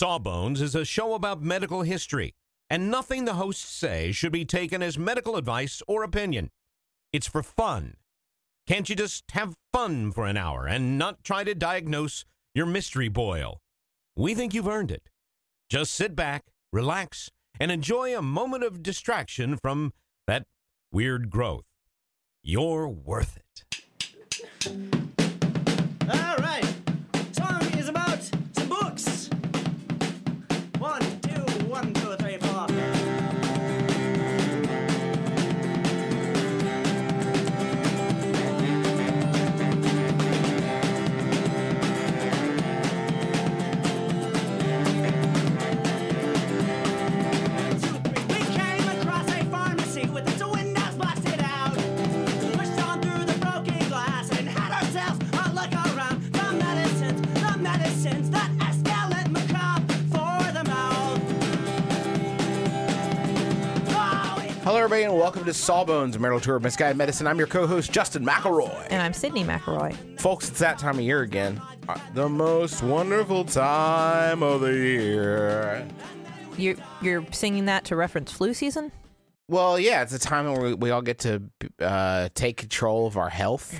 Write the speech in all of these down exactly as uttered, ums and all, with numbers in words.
Sawbones is a show about medical history, and nothing the hosts say should be taken as medical advice or opinion. It's for fun. Can't you just have fun for an hour and not try to diagnose your mystery boil? We think you've earned it. Just sit back, relax, and enjoy a moment of distraction from that weird growth. You're worth it. All right. Song is about some books. One, two, one, two, three, four. Hello, everybody, and welcome to Sawbones, a marital tour of misguided medicine. I'm your co-host, Justin McElroy. And I'm Sydney McElroy. Folks, it's that time of year again. Uh, the most wonderful time of the year. You're, you're singing that to reference flu season? Well, yeah, it's a time where we, we all get to uh, take control of our health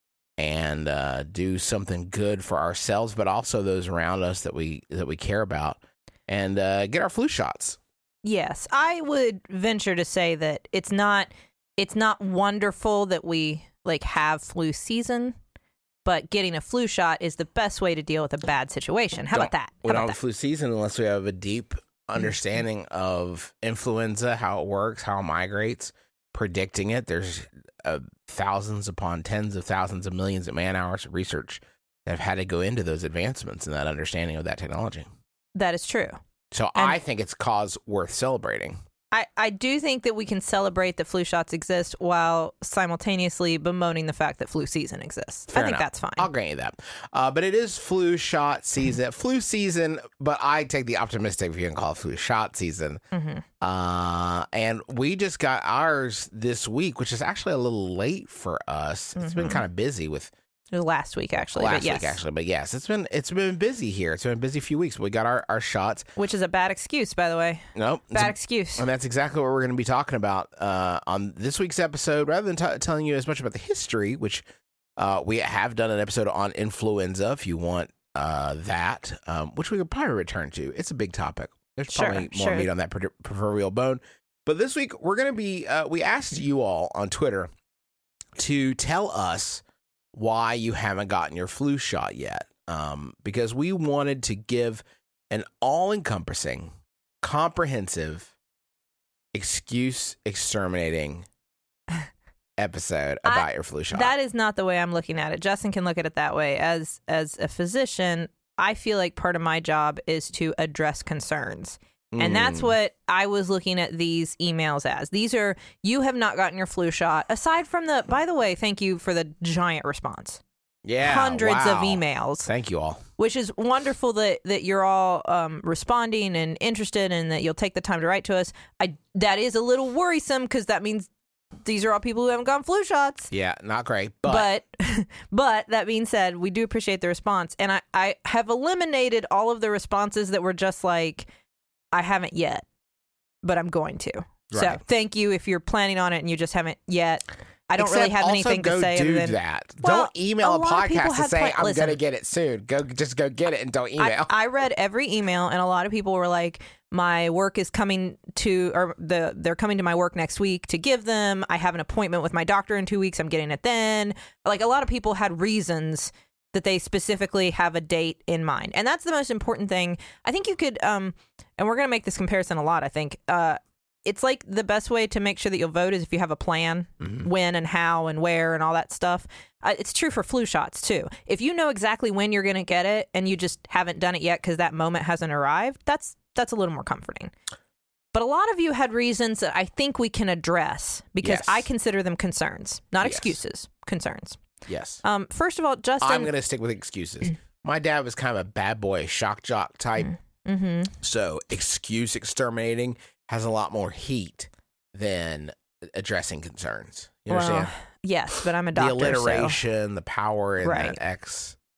and uh, do something good for ourselves, but also those around us that we that we care about, and uh, get our flu shots. Yes, I would venture to say that it's not it's not wonderful that we like have flu season, but getting a flu shot is the best way to deal with a bad situation. How don't, about that? How we about don't that? have flu season unless we have a deep understanding of influenza, how it works, how it migrates, predicting it. There's uh, thousands upon tens of thousands of millions of man hours of research that have had to go into those advancements and that understanding of that technology. That is true. So And I think it's cause worth celebrating. I, I do think that we can celebrate that flu shots exist while simultaneously bemoaning the fact that flu season exists. Fair I think enough. that's fine. I'll grant you that. Uh, but it is flu shot season. Flu season, but I take the optimistic if you can call it flu shot season. Mm-hmm. Uh, and we just got ours this week, which is actually a little late for us. It's Mm-hmm. been kind of busy with It was last week, actually. last but yes. week, actually. But yes, it's been it's been busy here. It's been a busy few weeks. We got our, our shots. Which is a bad excuse, by the way. Nope. Bad a- excuse. And that's exactly what we're going to be talking about uh, on this week's episode. Rather than t- telling you as much about the history, which uh, we have done an episode on influenza, if you want uh, that, um, which we could probably return to. It's a big topic. There's Sure, probably more sure. meat on that pro- proverbial bone. But this week, we're going to be, uh, we asked you all on Twitter to tell us why you haven't gotten your flu shot yet. Um, because we wanted to give an all-encompassing, comprehensive, excuse exterminating episode I- about your flu shot. That is not the way I'm looking at it. Justin can look at it that way. As as a physician, I feel like part of my job is to address concerns. And that's Mm. what I was looking at these emails as. These are, you have not gotten your flu shot. Aside from the, by the way, thank you for the giant response. Yeah, Hundreds wow. of emails. Thank you all. Which is wonderful that, that you're all um, responding and interested and that you'll take the time to write to us. I That is a little worrisome because that means these are all people who haven't gotten flu shots. Yeah, not great, but, But but that being said, we do appreciate the response. And I, I have eliminated all of the responses that were just like, I haven't yet, but I'm going to. So Right. thank you if you're planning on it and you just haven't yet. I don't really Except have also anything go to say do other than that. Well, don't email a a, lot of people podcast to had say pla- I'm listen. going to get it soon. Go just go get it and don't email. I, I read every email, and a lot of people were like, "My work is coming to, or the they're coming to my work next week to give them. I have an appointment with my doctor in two weeks. I'm getting it then." Like a lot of people had reasons that they specifically have a date in mind, and that's the most important thing. I think you could, um, and we're gonna make this comparison a lot. I think uh, it's like the best way to make sure that you'll vote is if you have a plan, Mm-hmm. when and how and where and all that stuff. Uh, it's true for flu shots too. If you know exactly when you're going to get it and you just haven't done it yet because that moment hasn't arrived, that's that's a little more comforting. But a lot of you had reasons that I think we can address because Yes. I consider them concerns, not Yes. excuses, concerns. Yes. Um, first of all, Justin. I'm going to stick with excuses. My dad was kind of a bad boy, shock jock type. Mm-hmm. So excuse exterminating has a lot more heat than addressing concerns. You understand? Well, yes, but I'm a the doctor. so- alliteration, the power in Right. that X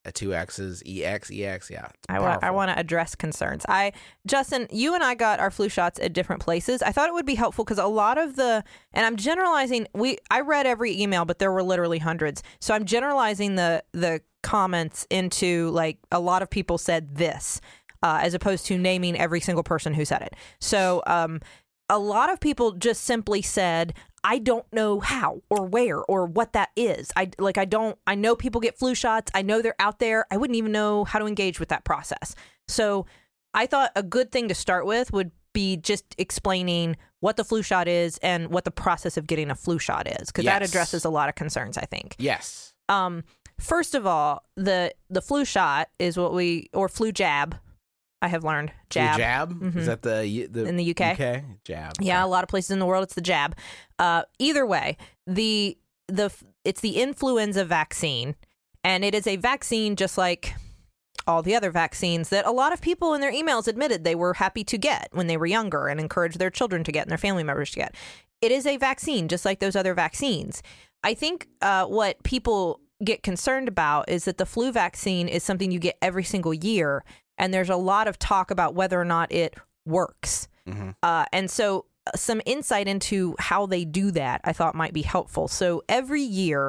a two X's, E X, E X. Yeah. it's I want I powerful. want to address concerns. I Justin, you and I got our flu shots at different places. I thought it would be helpful because a lot of the, and I'm generalizing. We I read every email, but there were literally hundreds. So I'm generalizing the the comments into like a lot of people said this, uh, as opposed to naming every single person who said it. So um, a lot of people just simply said, I don't know how or where or what that is. I like I don't I know people get flu shots. I know they're out there. I wouldn't even know how to engage with that process. So I thought a good thing to start with would be just explaining what the flu shot is and what the process of getting a flu shot is, because that Yes. addresses a lot of concerns, I think. Yes. Um first of all, the the flu shot is what we or flu jab, I have learned. Jab. Flu jab? Mhm. Is that the, the In the U K? U K? Jab. Yeah, a Okay. lot of places in the world it's the jab. Uh, either way, the the it's the influenza vaccine, and it is a vaccine just like all the other vaccines that a lot of people in their emails admitted they were happy to get when they were younger and encouraged their children to get and their family members to get. It is a vaccine just like those other vaccines. I think uh, what people get concerned about is that the flu vaccine is something you get every single year, and there's a lot of talk about whether or not it works. Mhm. Uh, and so uh, some insight into how they do that I thought might be helpful. So every year,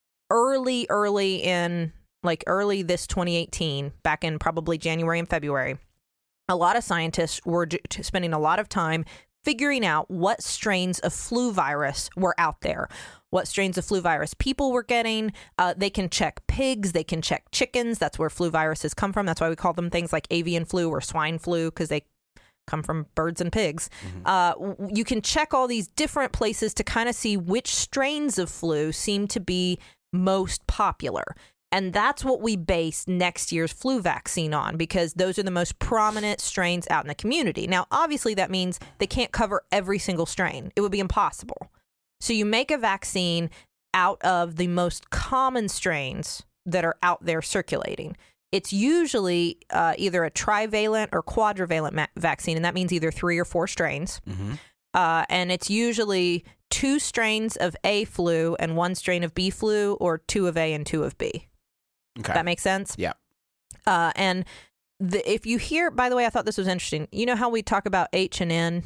early, early in like early this twenty eighteen, back in probably January and February, a lot of scientists were j- spending a lot of time figuring out what strains of flu virus were out there, what strains of flu virus people were getting. Uh, they can check pigs, they can check chickens. That's where flu viruses come from. That's why we call them things like avian flu or swine flu, because they come from birds and pigs. Uh, w- you can check all these different places to kind of see which strains of flu seem to be most popular. And that's what we base next year's flu vaccine on, because those are the most prominent strains out in the community. Now, obviously, that means they can't cover every single strain. It would be impossible. So you make a vaccine out of the most common strains that are out there circulating. It's usually uh, either a trivalent or quadrivalent ma- vaccine, and that means either three or four strains. Mhm. Uh, and it's usually two strains of A flu and one strain of B flu, or two of A and two of B. Okay. That makes sense? Yeah. Uh, and the, if you hear, by the way, I thought this was interesting. You know how we talk about H and N,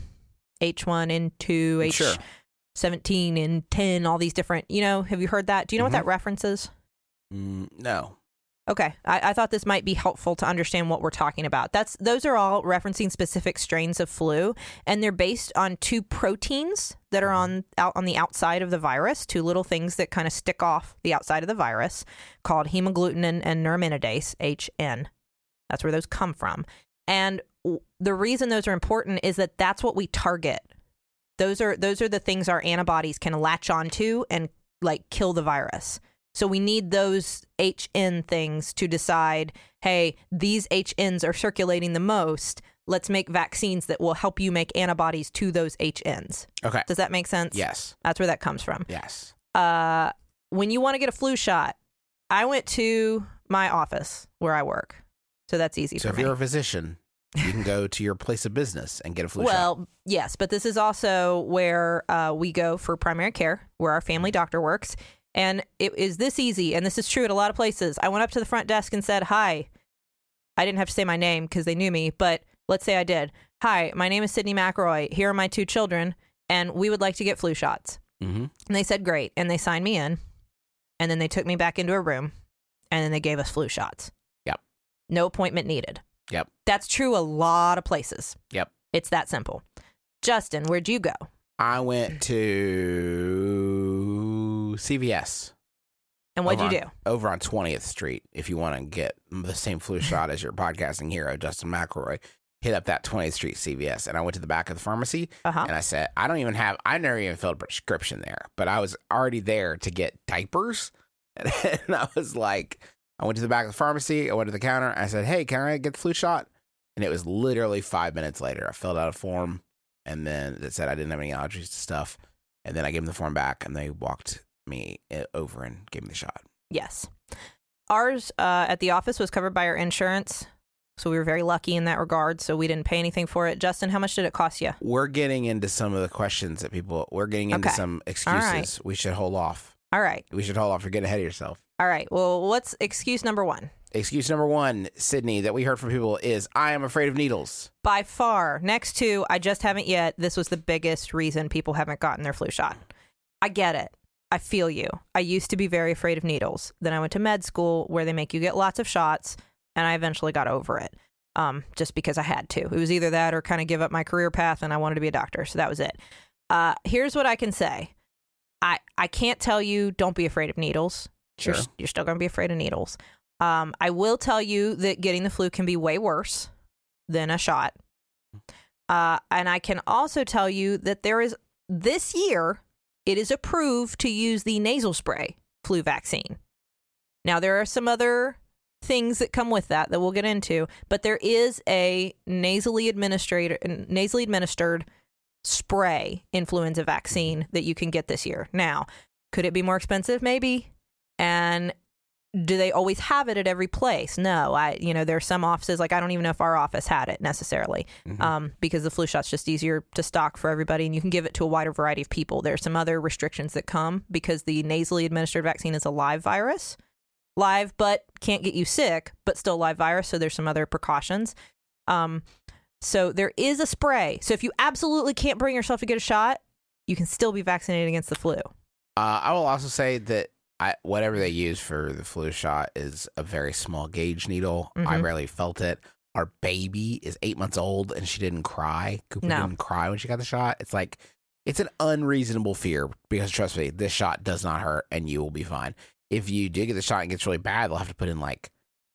H one N two, H Sure. seventeen and ten, all these different, you know, have you heard that? Do you know Mhm. what that references? Mm, no. Okay. I, I thought this might be helpful to understand what we're talking about. That's those are all referencing specific strains of flu, and they're based on two proteins that are on out on the outside of the virus, two little things that kind of stick off the outside of the virus, called hemagglutinin and neuraminidase, H N. That's where those come from. And w- the reason those are important is that that's what we target. Those are those are the things our antibodies can latch onto and like kill the virus. So we need those H N things to decide, hey, these H Ns are circulating the most. Let's make vaccines that will help you make antibodies to those H Ns. Okay. Does that make sense? Yes. That's where that comes from. Yes. Uh, when you want to get a flu shot, I went to my office where I work. So that's easy So for if me. you're a physician, you can go to your place of business and get a flu shot. Well, yes, but this is also where uh, we go for primary care, where our family doctor works. And it is this easy, and this is true at a lot of places. I went up to the front desk and said, hi. I didn't have to say my name because they knew me, but let's say I did. Hi, my name is Sydney McElroy. Here are my two children, and we would like to get flu shots. Mm-hmm. And they said, great. And they signed me in, and then they took me back into a room, and then they gave us flu shots. Yep. No appointment needed. Yep. That's true a lot of places. Yep. It's that simple. Justin, where'd you go? I went to C V S. And what'd over you on- do? Over on twentieth Street. If you want to get the same flu shot as your podcasting hero, Justin McElroy, hit up that twentieth Street C V S. And I went to the back of the pharmacy Uh-huh. and I said, I don't even have, I never even filled a prescription there, but I was already there to get diapers. And I was like, I went to the back of the pharmacy. I went to the counter. I said, hey, can I get the flu shot? And it was literally five minutes later. I filled out a form and then it said I didn't have any allergies to stuff. And then I gave them the form back and they walked me over and gave me the shot. Yes. Ours uh, at the office was covered by our insurance. So we were very lucky in that regard. So we didn't pay anything for it. Justin, how much did it cost you? We're getting into some of the questions that people, we're getting into Okay. some excuses. right. We should hold off. All right. We should hold off. You're getting ahead of yourself. All right. Well, what's excuse number one? Excuse number one, Sydney, that we heard from people is, I am afraid of needles. By far. Next to, I just haven't yet. This was the biggest reason people haven't gotten their flu shot. I get it. I feel you. I used to be very afraid of needles. Then I went to med school where they make you get lots of shots, and I eventually got over it um, just because I had to. It was either that or kind of give up my career path, and I wanted to be a doctor, so that was it. Uh, here's what I can say. I, I can't tell you don't be afraid of needles. Sure. You're, you're still going to be afraid of needles. Um, I will tell you that getting the flu can be way worse than a shot. Uh, and I can also tell you that there is, this year, it is approved to use the nasal spray flu vaccine. Now, there are some other things that come with that that we'll get into, but there is a nasally administered, nasally administered spray influenza vaccine that you can get this year. Now, could it be more expensive? Maybe. And do they always have it at every place? No. I, you know, there are some offices, like I don't even know if our office had it necessarily, mm-hmm. um, because the flu shot's just easier to stock for everybody, and you can give it to a wider variety of people. There are some other restrictions that come because the nasally administered vaccine is a live virus, live but can't get you sick, but still live virus. So there's some other precautions. Um, so there is a spray. So if you absolutely can't bring yourself to get a shot, you can still be vaccinated against the flu. Uh, I will also say that I, whatever they use for the flu shot is a very small gauge needle. Mm-hmm. I rarely felt it. Our baby is eight months old and she didn't cry. Cooper no. didn't cry when she got the shot. It's like, it's an unreasonable fear because trust me, this shot does not hurt and you will be fine. If you do get the shot and it gets really bad, they'll have to put in like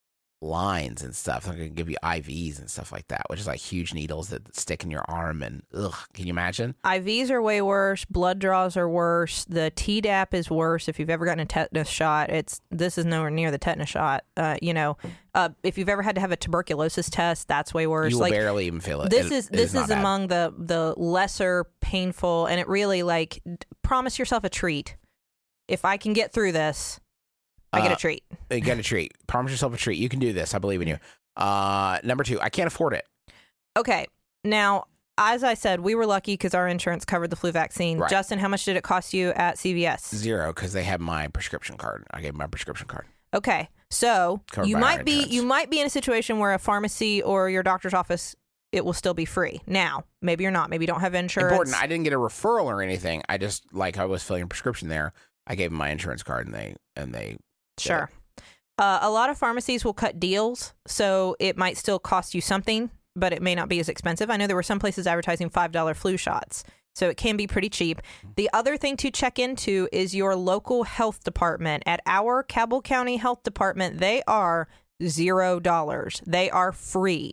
lines and stuff. They're going to give you I Vs and stuff like that, which is like huge needles that stick in your arm. And ugh, can you imagine? I Vs are way worse. Blood draws are worse. The Tdap is worse. If you've ever gotten a tetanus shot, it's this is nowhere near the tetanus shot. Uh, you know, uh, if you've ever had to have a tuberculosis test, that's way worse. You will like, barely even feel it. This it, is it this is, is among the the lesser painful, and it really like promise yourself a treat. If I can get through this, I get a treat. Uh, you get a treat. Promise yourself a treat. You can do this. I believe in you. Uh, number two, I can't afford it. Okay. Now, as I said, we were lucky because our insurance covered the flu vaccine. Right. Justin, how much did it cost you at C V S? Zero, because they have my prescription card. I gave my prescription card. Okay. So Covered you by might our be insurance. you might be in a situation where a pharmacy or your doctor's office, it will still be free. Now, maybe you're not. Maybe you don't have insurance. Important. I didn't get a referral or anything. I just, like I was filling a prescription there, I gave them my insurance card and they and they Sure. Uh, a lot of pharmacies will cut deals, so it might still cost you something, but it may not be as expensive. I know there were some places advertising five dollar flu shots, so it can be pretty cheap. The other thing to check into is your local health department. At our Cabell County Health Department, they are zero dollars. They are free.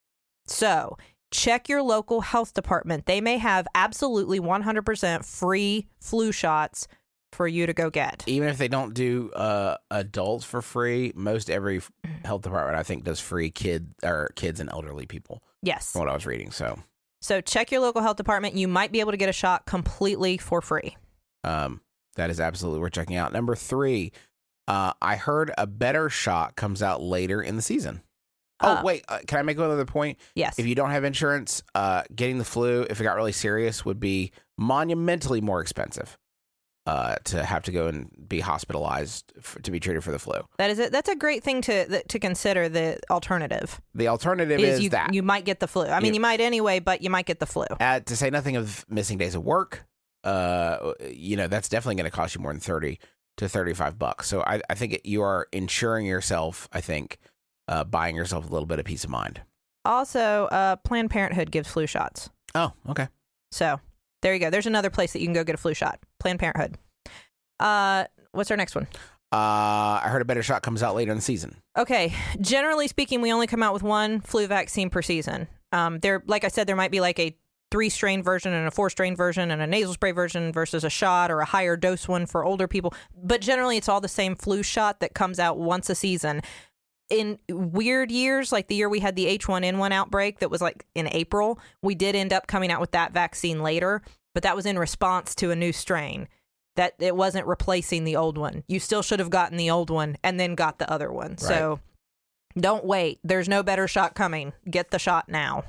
So check your local health department. They may have absolutely one hundred percent free flu shots for you to go get. Even if they don't do uh, adults for free, most every health department I think does free kid or kids and elderly people. Yes. From what I was reading. So, so check your local health department. You might be able to get a shot completely for free. Um, that is absolutely worth checking out. Number three, uh, I heard a better shot comes out later in the season. Oh, Uh, wait, uh, can I make one other point? Yes. If you don't have insurance, uh, getting the flu, if it got really serious, would be monumentally more expensive. Uh, to have to go and be hospitalized f- to be treated for the flu. That is it. That's a great thing to th- to consider. The alternative The alternative is is you, that you might get the flu. I mean, You- you might anyway, but you might get the flu. Uh, to say nothing of missing days of work, uh, you know, that's definitely going to cost you more than thirty to thirty-five bucks. So I, I think it, you are insuring yourself, I think, uh, buying yourself a little bit of peace of mind. Also, uh, Planned Parenthood gives flu shots. Oh, okay. So there you go. There's another place that you can go get a flu shot. Planned Parenthood. Uh, what's our next one? Uh, I heard a better shot comes out later in the season. Okay. Generally speaking, we only come out with one flu vaccine per season. Um, there, like I said, there might be like a three strain version and a four strain version and a nasal spray version versus a shot or a higher dose one for older people. But generally, it's all the same flu shot that comes out once a season. In weird years, like the year we had the H one N one outbreak that was like in April, we did end up coming out with that vaccine later, but that was in response to a new strain. That it wasn't replacing the old one. You still should have gotten the old one and then got the other one. Right. So don't wait. There's no better shot coming. Get the shot now.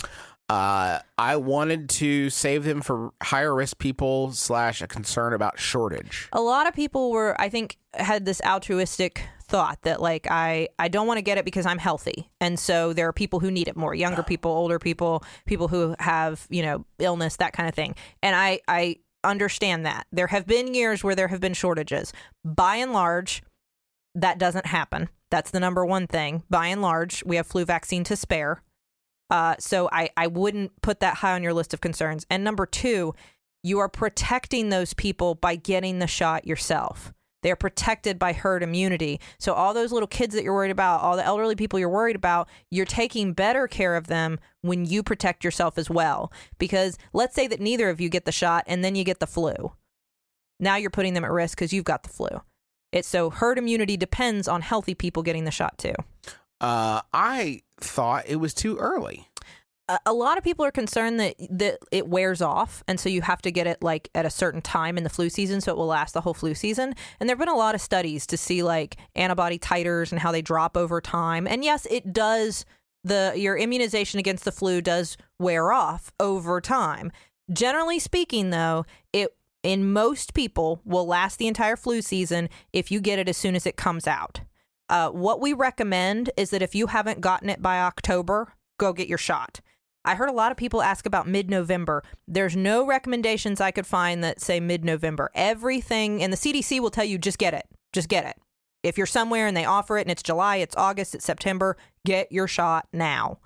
Uh, I wanted to save them for higher risk people slash a concern about shortage. A lot of people were, I think, had this altruistic thought that like I I don't want to get it because I'm healthy, and so there are people who need it more, younger people, older people, people who have, you know, illness, that kind of thing. And I I understand that there have been years where there have been shortages. By and large, that doesn't happen. That's the number one thing. By and large, we have flu vaccine to spare. Uh, so I I wouldn't put that high on your list of concerns. And number two, you are protecting those people by getting the shot yourself. They're protected by herd immunity. So all those little kids that you're worried about, all the elderly people you're worried about, you're taking better care of them when you protect yourself as well. Because let's say that neither of you get the shot and then you get the flu. Now you're putting them at risk because you've got the flu. It's so herd immunity depends on healthy people getting the shot too. Uh, I thought it was too early. A lot of people are concerned that that it wears off, and so you have to get it like at a certain time in the flu season, so it will last the whole flu season. And there've been a lot of studies to see like antibody titers and how they drop over time. And yes, it does. The your immunization against the flu does wear off over time. Generally speaking, though, it in most people will last the entire flu season if you get it as soon as it comes out. Uh, what we recommend is that if you haven't gotten it by October, go get your shot. I heard a lot of people ask about mid-November. There's no recommendations I could find that say mid-November. Everything, and the C D C will tell you, just get it. Just get it. If you're somewhere and they offer it and it's July, it's August, it's September, get your shot now.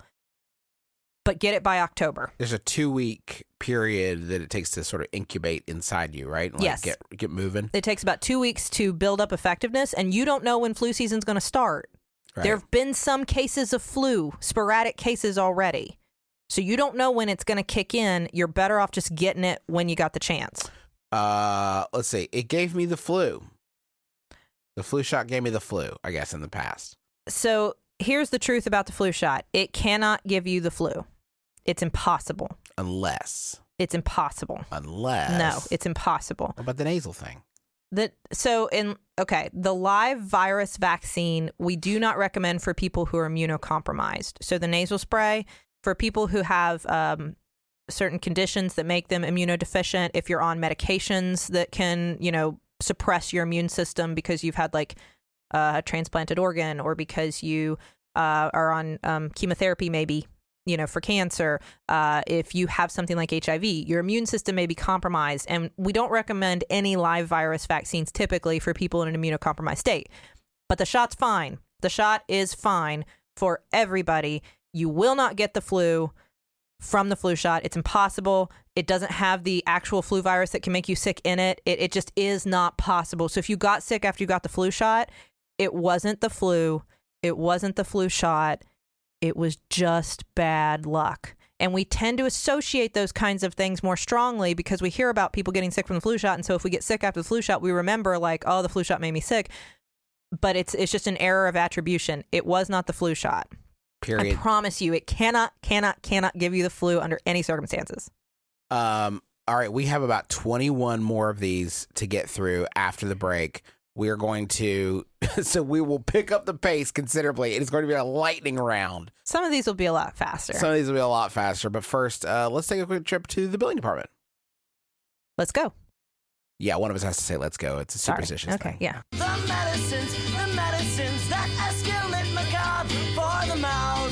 But get it by October. There's a two-week period that it takes to sort of incubate inside you, right? Like yes. Get, get moving. It takes about two weeks to build up effectiveness, and you don't know when flu season's going to start. Right. There have been some cases of flu, sporadic cases already. So you don't know when it's going to kick in. You're better off just getting it when you got the chance. Uh, let's see. It gave me the flu. The flu shot gave me the flu, I guess, in the past. So here's the truth about the flu shot. It cannot give you the flu. It's impossible. Unless. It's impossible. Unless. No, it's impossible. What about the nasal thing? That so in okay, the live virus vaccine we do not recommend for people who are immunocompromised. So the nasal spray for people who have um, certain conditions that make them immunodeficient, if you're on medications that can, you know, suppress your immune system because you've had like uh, a transplanted organ, or because you uh, are on um, chemotherapy, maybe, you know, for cancer, uh, if you have something like H I V, your immune system may be compromised. And we don't recommend any live virus vaccines typically for people in an immunocompromised state. But the shot's fine. The shot is fine for everybody. You will not get the flu from the flu shot. It's impossible. It doesn't have the actual flu virus that can make you sick in it. It, it just is not possible. So if you got sick after you got the flu shot, it wasn't the flu. It wasn't the flu shot. It was just bad luck. And we tend to associate those kinds of things more strongly because we hear about people getting sick from the flu shot. And so if we get sick after the flu shot, we remember like, oh, the flu shot made me sick. But it's it's just an error of attribution. It was not the flu shot. Period. I promise you, it cannot, cannot, cannot give you the flu under any circumstances. Um. All right, we have about twenty-one more of these to get through after the break. We are going to, so we will pick up the pace considerably. It is going to be a lightning round. Some of these will be a lot faster. Some of these will be a lot faster. But first, uh, let's take a quick trip to the billing department. Let's go. Yeah, one of us has to say let's go. It's a superstitious Sorry. Okay, thing. yeah. The medicines, the medicines that escalate macabre for the mouth.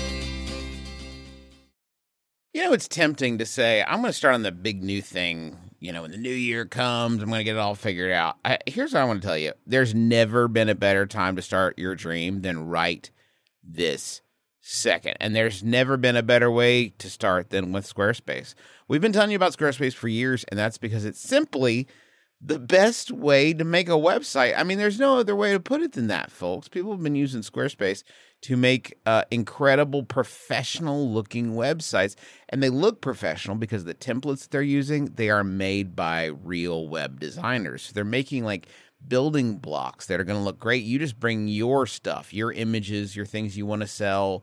You know, it's tempting to say, I'm going to start on the big new thing. You know, when the new year comes, I'm going to get it all figured out. I, here's what I want to tell you. There's never been a better time to start your dream than right this second. And there's never been a better way to start than with Squarespace. We've been telling you about Squarespace for years, and that's because it's simply the best way to make a website. I mean, there's no other way to put it than that, folks. People have been using Squarespace to make uh, incredible professional-looking websites, and they look professional because the templates that they're using, they are made by real web designers. So they're making, like, building blocks that are going to look great. You just bring your stuff, your images, your things you want to sell,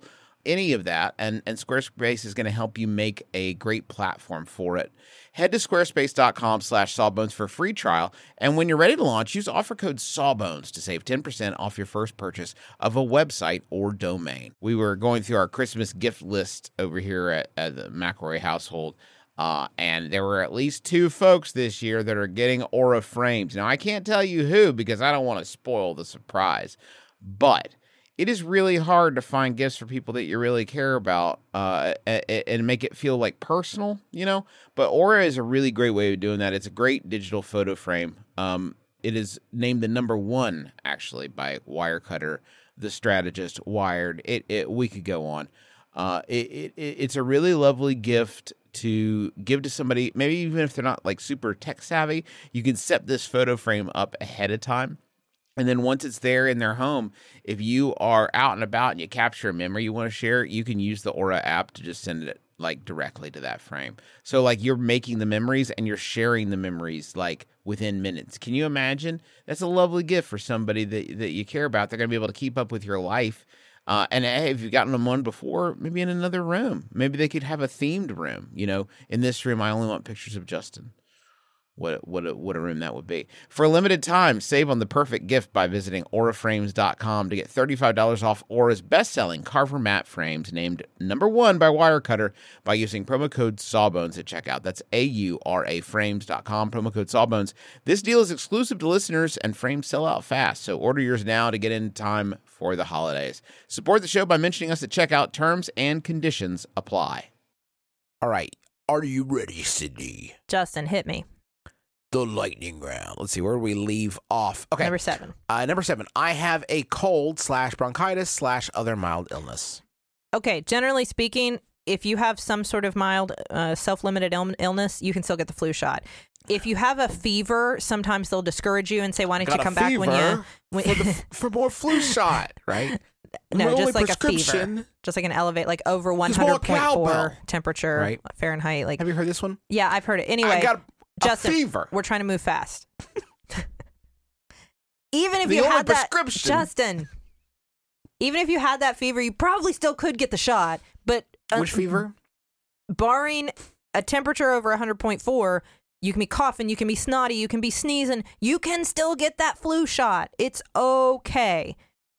any of that, and, and Squarespace is going to help you make a great platform for it. Head to squarespace.com slash sawbones for a free trial, and when you're ready to launch, use offer code sawbones to save ten percent off your first purchase of a website or domain. We were going through our Christmas gift list over here at, at the McElroy household, uh, and there were at least two folks this year that are getting Aura frames. Now, I can't tell you who because I don't want to spoil the surprise, but it is really hard to find gifts for people that you really care about uh, and make it feel like personal, you know? But Aura is a really great way of doing that. It's a great digital photo frame. Um, it is named the number one, actually, by Wirecutter, The Strategist, Wired. It, it we could go on. Uh, it, it it's a really lovely gift to give to somebody, maybe even if they're not like super tech savvy. You can set this photo frame up ahead of time. And then once it's there in their home, if you are out and about and you capture a memory you want to share, you can use the Aura app to just send it like directly to that frame. So like you're making the memories and you're sharing the memories like within minutes. Can you imagine? That's a lovely gift for somebody that, that you care about. They're going to be able to keep up with your life. Uh, and hey, if you've gotten them one before, maybe in another room. Maybe they could have a themed room. You know, in this room, I only want pictures of Justin. What what a, what a room that would be. For a limited time, save on the perfect gift by visiting aura frames dot com to get thirty-five dollars off Aura's best-selling Carver Matte frames, named number one by Wirecutter, by using promo code Sawbones at checkout. That's A U R A frames dot com, promo code Sawbones. This deal is exclusive to listeners, and frames sell out fast, so order yours now to get in time for the holidays. Support the show by mentioning us at checkout. Terms and conditions apply. All right. Are you ready, Sydney? Justin, hit me. The lightning round. Let's see, where do we leave off? Okay. Number seven. Uh, number seven. I have a cold slash bronchitis slash other mild illness. Okay, generally speaking, if you have some sort of mild uh, self-limited il- illness, you can still get the flu shot. If you have a fever, sometimes they'll discourage you and say, why don't Got you a come back when you... When, for, the, for more flu shot, right? no, My just only like a prescription- fever. Just like an elevate, like over Just more one hundred point four cowbell. temperature Right. Fahrenheit. Like, Have you heard this one? yeah, I've heard it. Anyway, I got a, Justin, a fever. we're trying to move fast. Even if The you only had that, prescription- Justin, even if you had that fever, you probably still could get the shot. But uh, Which fever? barring a temperature over one hundred point four, you can be coughing, you can be snotty, you can be sneezing, you can still get that flu shot. It's okay.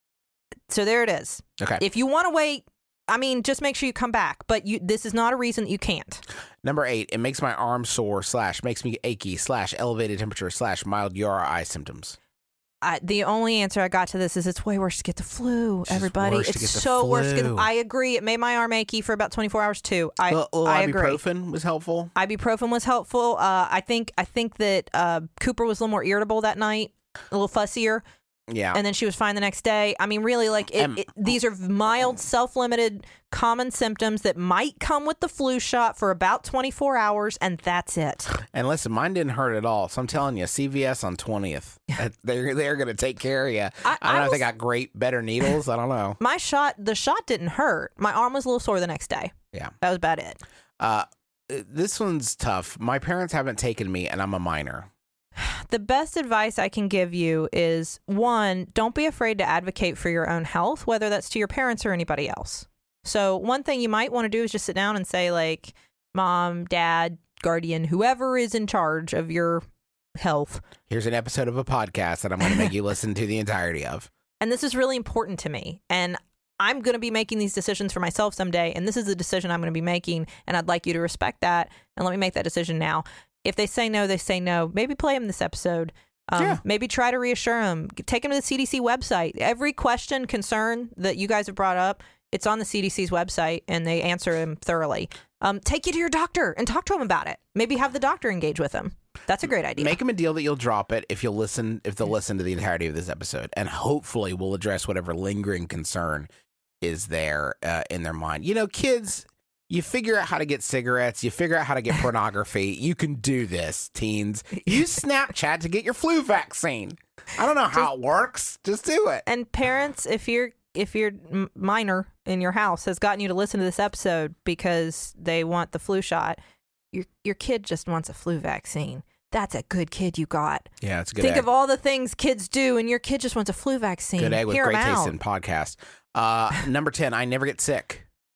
So there it is. Okay. If you want to wait, I mean, just make sure you come back. But you, this is not a reason that you can't. Number eight, it makes my arm sore slash makes me achy slash elevated temperature slash mild U R I symptoms. I, the only answer I got to this is it's way worse to get the flu, It's just everybody. worse to It's get the so worse to get the, flu. I agree. It made my arm achy for about twenty-four hours too. I, Little, little I agree. ibuprofen was helpful. Ibuprofen was helpful. Uh, I think I think that uh, Cooper was a little more irritable that night, a little fussier, Yeah. and then she was fine the next day. I mean, really, like it, Um, it, these are mild, self-limited, common symptoms that might come with the flu shot for about twenty-four hours, and that's it. And listen, mine didn't hurt at all. So I'm telling you, C V S on twentieth. they're they're going to take care of you. I, I- don't I know if they was- got great, better needles. I don't know. My shot, the shot didn't hurt. My arm was a little sore the next day. Yeah. That was about it. Uh, this one's tough. My parents haven't taken me, and I'm a minor. The best advice I can give you is, one, don't be afraid to advocate for your own health, whether that's to your parents or anybody else. So one thing you might want to do is just sit down and say, like, mom, dad, guardian, whoever is in charge of your health. Here's an episode of a podcast that I'm going to make you listen to the entirety of. And this is really important to me. And I'm going to be making these decisions for myself someday. And this is the decision I'm going to be making. And I'd like you to respect that. And let me make that decision now. If they say no, they say no. Maybe play them this episode. Um, Yeah. Maybe try to reassure them. Take them to the C D C website. Every question, concern that you guys have brought up, it's on the C D C's website, and they answer them thoroughly. Um, take you to your doctor and talk to them about it. Maybe have the doctor engage with them. That's a great idea. Make them a deal that you'll drop it if you'll listen, if they'll listen to the entirety of this episode, and hopefully we'll address whatever lingering concern is there uh, in their mind. You know, kids, you figure out how to get cigarettes, you figure out how to get pornography. You can do this, teens. Use Snapchat to get your flu vaccine. I don't know how it works. Just do it. And parents, if you're if your m- minor in your house has gotten you to listen to this episode because they want the flu shot, your your kid just wants a flu vaccine. That's a good kid you got. Yeah, it's a good Think egg. of all the things kids do, and your kid just wants a flu vaccine. Good egg with Hear great 'em taste out. in podcast. Uh, number ten, I never get sick.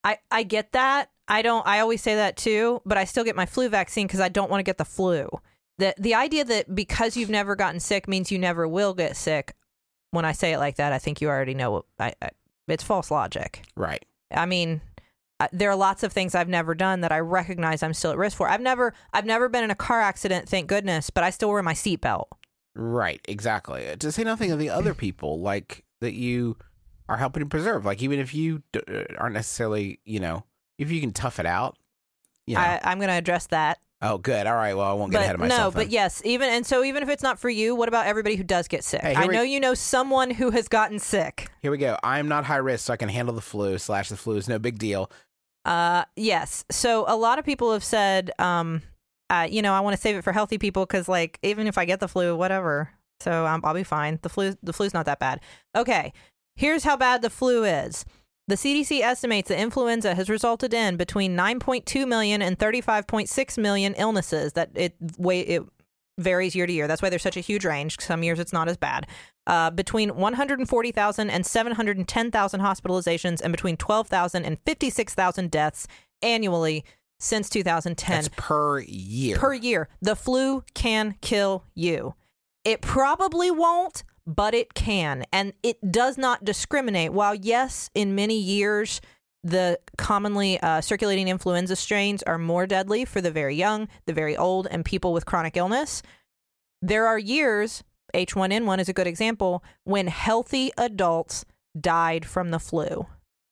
I, I get that. I don't. I always say that too, but I still get my flu vaccine because I don't want to get the flu. The the idea that because you've never gotten sick means you never will get sick. When I say it like that, I think you already know. What, I, I, it's false logic. Right. I mean, uh, there are lots of things I've never done that I recognize I'm still at risk for. I've never I've never been in a car accident, thank goodness, but I still wear my seatbelt. Right. Exactly. To say nothing of the other people like that you are helping to preserve. Like even if you d- aren't necessarily, you know, if you can tough it out. You know. I, I'm going to address that. Oh, good. All right. Well, I won't get but ahead of myself. No, then. but yes, even and so even if it's not for you, what about everybody who does get sick? Hey, I here we- know you know someone who has gotten sick. Here we go. I am not high risk, so I can handle the flu. Slash the flu is no big deal. Uh, yes. So a lot of people have said, um, uh, you know, I want to save it for healthy people because, like, even if I get the flu, whatever. So um, I'll be fine. The flu, the flu's not that bad. Okay. Here's how bad the flu is. The C D C estimates that influenza has resulted in between nine point two million and thirty-five point six million illnesses. That it way it varies year to year. That's why there's such a huge range. Some years it's not as bad. Uh, between one hundred forty thousand and seven hundred ten thousand hospitalizations and between twelve thousand and fifty-six thousand deaths annually since two thousand ten. That's per year. Per year. The flu can kill you. It probably won't, but it can. And it does not discriminate. While, yes, in many years, the commonly uh, circulating influenza strains are more deadly for the very young, the very old, and people with chronic illness, there are years, H one N one is a good example, when healthy adults died from the flu.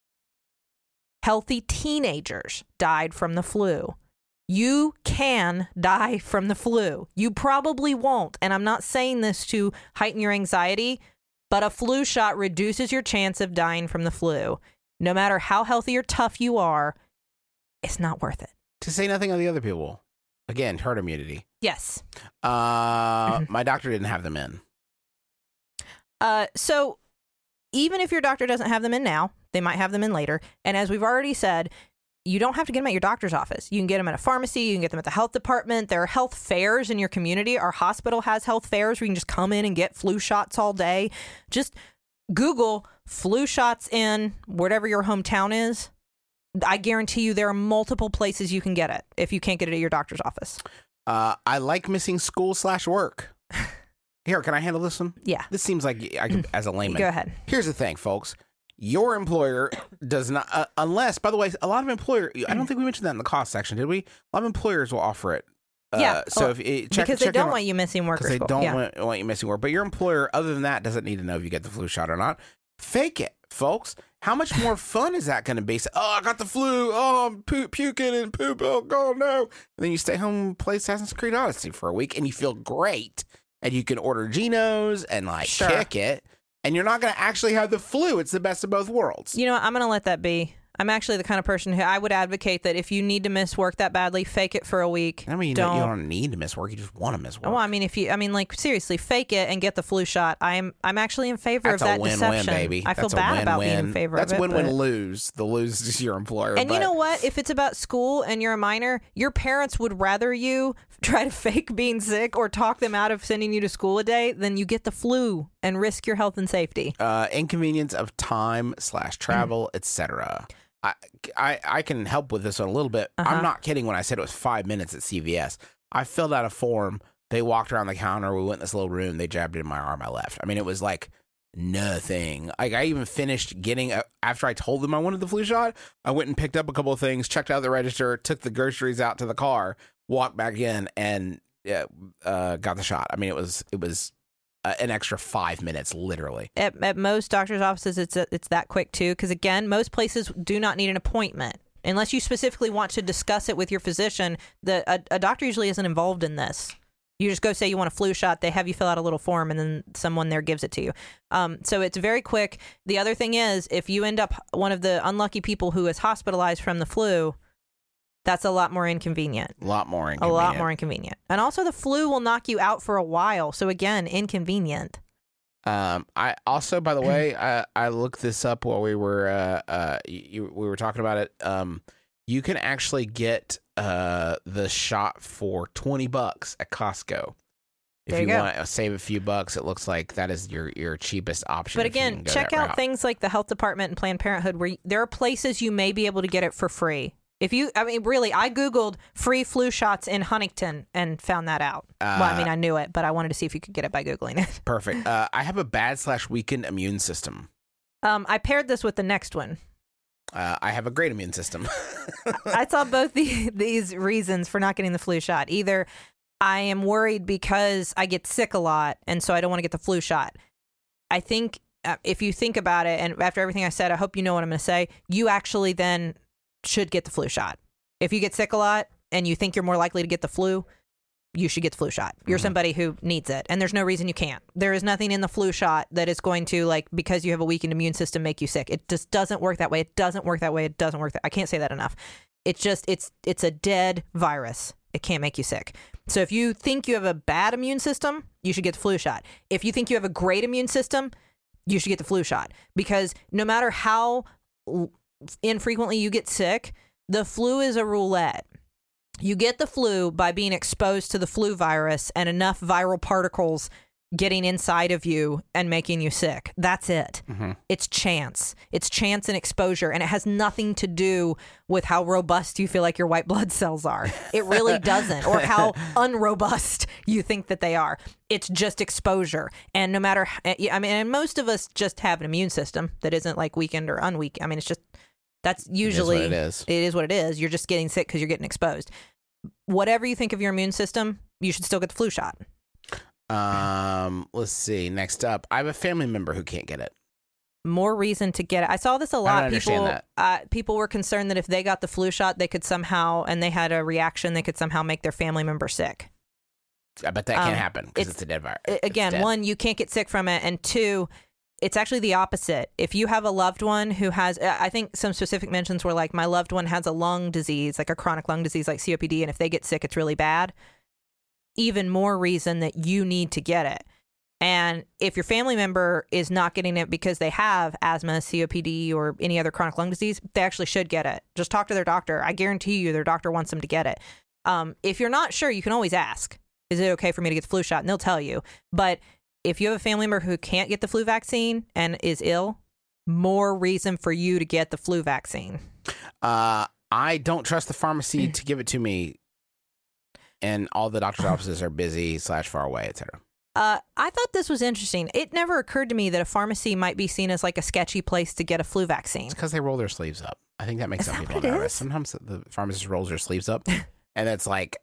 Healthy teenagers died from the flu. You can die from the flu. You probably won't. And I'm not saying this to heighten your anxiety, but a flu shot reduces your chance of dying from the flu. No matter how healthy or tough you are, it's not worth it. To say nothing of the other people. Again, herd immunity. Yes. Uh, my doctor didn't have them in. Uh, so even if your doctor doesn't have them in now, they might have them in later. And as we've already said, you don't have to get them at your doctor's office. You can get them at a pharmacy. You can get them at the health department. There are health fairs in your community. Our hospital has health fairs where you can just come in and get flu shots all day. Just Google flu shots in whatever your hometown is. I guarantee you there are multiple places you can get it if you can't get it at your doctor's office. Uh, I like missing school slash work. Here, can I handle this one? Yeah. This seems like I could, as a layman. Go ahead. Here's the thing, folks. Your employer does not, uh, unless, by the way, a lot of employer. I don't think we mentioned that in the cost section, did we? A lot of employers will offer it. Uh, Yeah. So Oh, if it, check, because check they don't in- want you missing work or because they school. don't Yeah. want, want you missing work. But your employer, other than that, doesn't need to know if you get the flu shot or not. Fake it, folks. How much more fun is that going to be? So, oh, I got the flu. Oh, I'm pu- puking and poop. Oh, God, no. And then you stay home and play Assassin's Creed Odyssey for a week, and you feel great. And you can order Geno's and, like, Sure. kick it. And you're not going to actually have the flu. It's the best of both worlds. You know what? I'm going to let that be. I'm actually the kind of person who I would advocate that if you need to miss work that badly, fake it for a week. I mean, you don't. don't, you don't need to miss work. You just want to miss work. Well, I mean, if you, I mean, like seriously, fake it and get the flu shot. I'm, I'm actually in favor That's of a that win-win, deception. baby. I feel That's a bad about being win-win. in favor That's of it. win-win but- lose. The lose is your employer. And but you know what? If it's about school and you're a minor, your parents would rather you try to fake being sick or talk them out of sending you to school a day than you get the flu and risk your health and safety. uh, inconvenience of time slash travel, et cetera. I, I I can help with this one a little bit. Uh-huh. I'm not kidding when I said it was five minutes at C V S. I filled out a form. They walked around the counter. We went in this little room. They jabbed it in my arm. I left. I mean, it was like nothing. Like I even finished getting a, after I told them I wanted the flu shot. I went and picked up a couple of things, checked out the register, took the groceries out to the car, walked back in, and uh, uh, got the shot. I mean, it was it was. Uh, an extra five minutes, literally. At, at most doctor's offices, it's a, it's that quick too. Because again, most places do not need an appointment unless you specifically want to discuss it with your physician. The a, a doctor usually isn't involved in this. You just go say you want a flu shot. They have you fill out a little form, and then someone there gives it to you. Um, so it's very quick. The other thing is, if you end up one of the unlucky people who is hospitalized from the flu, that's a lot more inconvenient. A lot more A inconvenient. lot more inconvenient. And also the flu will knock you out for a while. So again, inconvenient. Um, I also, by the way, I, I looked this up while we were uh, uh you, we were talking about it. Um, you can actually get uh the shot for twenty bucks at Costco if There you, you go. want to save a few bucks, it looks like that is your your cheapest option. But if you can again, go check that out route. things like the health department and Planned Parenthood where y- there are places you may be able to get it for free. If you, I mean, really, I Googled free flu shots in Huntington and found that out. well, I mean, I knew it, but I wanted to see if you could get it by Googling it. Perfect. Uh, I have a bad slash weakened immune system. Um, I paired this with the next one. Uh, I have a great immune system. I saw both the, these reasons for not getting the flu shot. Either I am worried because I get sick a lot, and so I don't want to get the flu shot. I think uh, if you think about it, and after everything I said, I hope you know what I'm going to say, you actually then should get the flu shot. If you get sick a lot and you think you're more likely to get the flu, you should get the flu shot. You're Mhm. somebody who needs it, and there's no reason you can't. There is nothing in the flu shot that is going to, like, because you have a weakened immune system, make you sick. It just doesn't work that way. It doesn't work that way. It doesn't work that I can't say that enough. It's just, it's it's a dead virus. It can't make you sick. So if you think you have a bad immune system, you should get the flu shot. If you think you have a great immune system, you should get the flu shot. Because no matter how l- infrequently you get sick, the flu is a roulette. You get the flu by being exposed to the flu virus and enough viral particles getting inside of you and making you sick. That's it. Mhm. It's chance. It's chance and exposure. And it has nothing to do with how robust you feel like your white blood cells are. It really doesn't. Or how unrobust you think that they are. It's just exposure. And no matter, I mean, and most of us just have an immune system that isn't like weakened or unweak. I mean, it's just, that's usually, what it is. It is what it is. You're just getting sick because you're getting exposed. Whatever you think of your immune system, you should still get the flu shot. Um, let's see. Next up, I have a family member who can't get it. More reason to get it. I saw this a lot. don't understand people, that. Uh, people were concerned that if they got the flu shot, they could somehow, and they had a reaction, they could somehow make their family member sick. I bet that Um, can't happen because it's- it's, a dead virus. I- It's Again, dead. one, you can't get sick from it, and two, it's actually the opposite. If you have a loved one who has, I think some specific mentions were like, my loved one has a lung disease, like a chronic lung disease like C O P D, and if they get sick, it's really bad. Even more reason that you need to get it. And if your family member is not getting it because they have asthma, C O P D, or any other chronic lung disease, they actually should get it. Just talk to their doctor. I guarantee you their doctor wants them to get it. Um, if you're not sure, you can always ask, is it okay for me to get the flu shot? And they'll tell you. But if you have a family member who can't get the flu vaccine and is ill, more reason for you to get the flu vaccine. Uh, I don't trust the pharmacy to give it to me, and all the doctor's offices are busy slash far away, et cetera. Uh, I thought this was interesting. It never occurred to me that a pharmacy might be seen as like a sketchy place to get a flu vaccine. It's because they roll their sleeves up. I think that makes Is some that people what it nervous. is? Sometimes the pharmacist rolls their sleeves up, and it's like,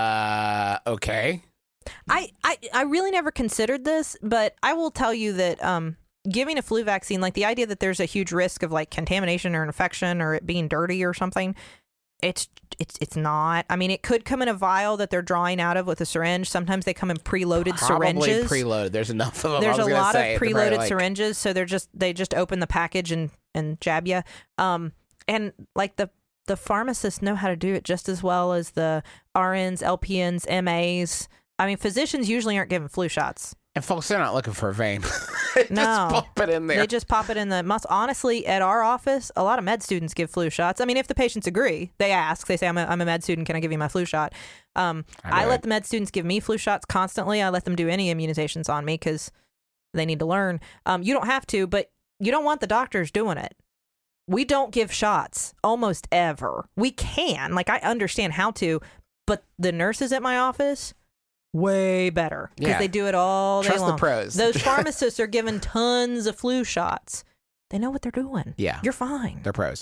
uh, okay. I, I, I really never considered this, but I will tell you that um, giving a flu vaccine, like the idea that there's a huge risk of like contamination or infection or it being dirty or something, it's it's it's not. I mean, it could come in a vial that they're drawing out of with a syringe. Sometimes they come in preloaded Probably syringes. preloaded. There's enough of them. There's I a was gonna lot say, of they're probably preloaded like- syringes, so they're just they just open the package and and jab you. Um, and like the the pharmacists know how to do it just as well as the R Ns, L P Ns, M As. I mean, physicians usually aren't giving flu shots. And folks, they're not looking for a vein. Just No. pop it in there. They just pop it in the muscle. Honestly, at our office, a lot of med students give flu shots. I mean, if the patients agree, they ask. They say, I'm a, I'm a med student. Can I give you my flu shot? Um, I I, do let it. the med students give me flu shots constantly. I let them do any immunizations on me because they need to learn. Um, you don't have to, but you don't want the doctors doing it. We don't give shots almost ever. We can. Like, I understand how to, but the nurses at my office, way better because Yeah. they do it all day Trust the long. pros. Those pharmacists are given tons of flu shots. They know what they're doing. Yeah. You're fine. They're pros.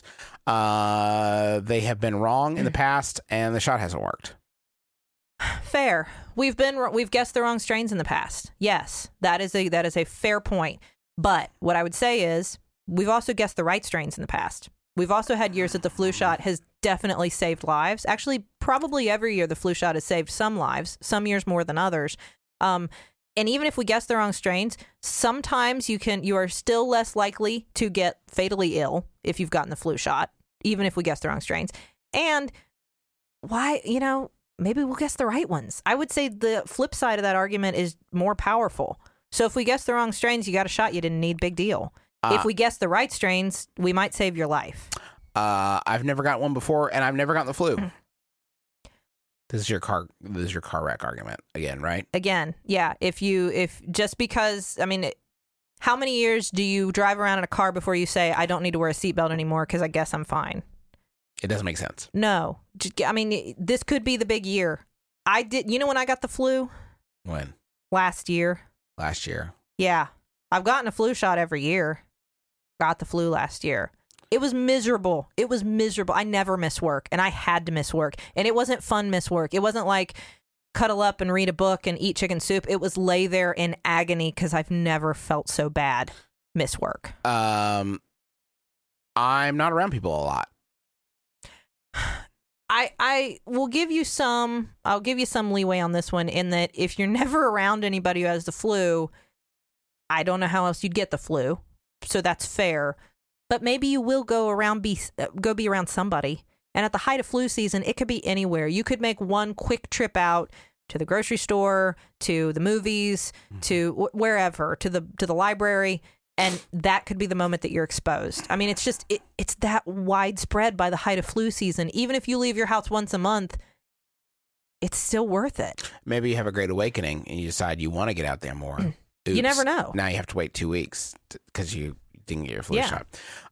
Uh, they have been wrong in the past, and the shot hasn't worked. Fair. We've been we've guessed the wrong strains in the past. Yes, that is a that is a fair point. But what I would say is we've also guessed the right strains in the past. We've also had years that the flu shot has definitely saved lives. Actually, probably every year the flu shot has saved some lives, some years more than others. Um, and even if we guess the wrong strains, sometimes you can you are still less likely to get fatally ill if you've gotten the flu shot, even if we guess the wrong strains. And why, you know, maybe we'll guess the right ones. I would say the flip side of that argument is more powerful. So if we guess the wrong strains, you got a shot you didn't need, big deal. Uh, if we guess the right strains, we might save your life. Uh, I've never got one before, and I've never gotten the flu. This is your car. This is your car wreck argument again, right? Again, yeah. If you, if just because, I mean, it, how many years do you drive around in a car before you say, I don't need to wear a seatbelt anymore because I guess I'm fine? It doesn't make sense. No. Just, I mean, this could be the big year. I did, you know when I got the flu? When? Last year. Last year. Yeah. I've gotten a flu shot every year. Got the flu last year. It was miserable. It was miserable. I never miss work, and I had to miss work. And it wasn't fun miss work. It wasn't like cuddle up and read a book and eat chicken soup. It was lay there in agony because I've never felt so bad miss work. Um, I'm not around people a lot. I I will give you some, I'll give you some leeway on this one in that if you're never around anybody who has the flu, I don't know how else you'd get the flu. So that's fair. But maybe you will go around, be go be around somebody. And at the height of flu season, it could be anywhere. You could make one quick trip out to the grocery store, to the movies, mm-hmm. to wh- wherever, to the to the library, and that could be the moment that you're exposed. I mean, it's just it, it's that widespread by the height of flu season. Even if you leave your house once a month, it's still worth it. Maybe you have a great awakening and you decide you want to get out there more. Oops. You never know. Now you have to wait two weeks because you didn't get your flu yeah. shot.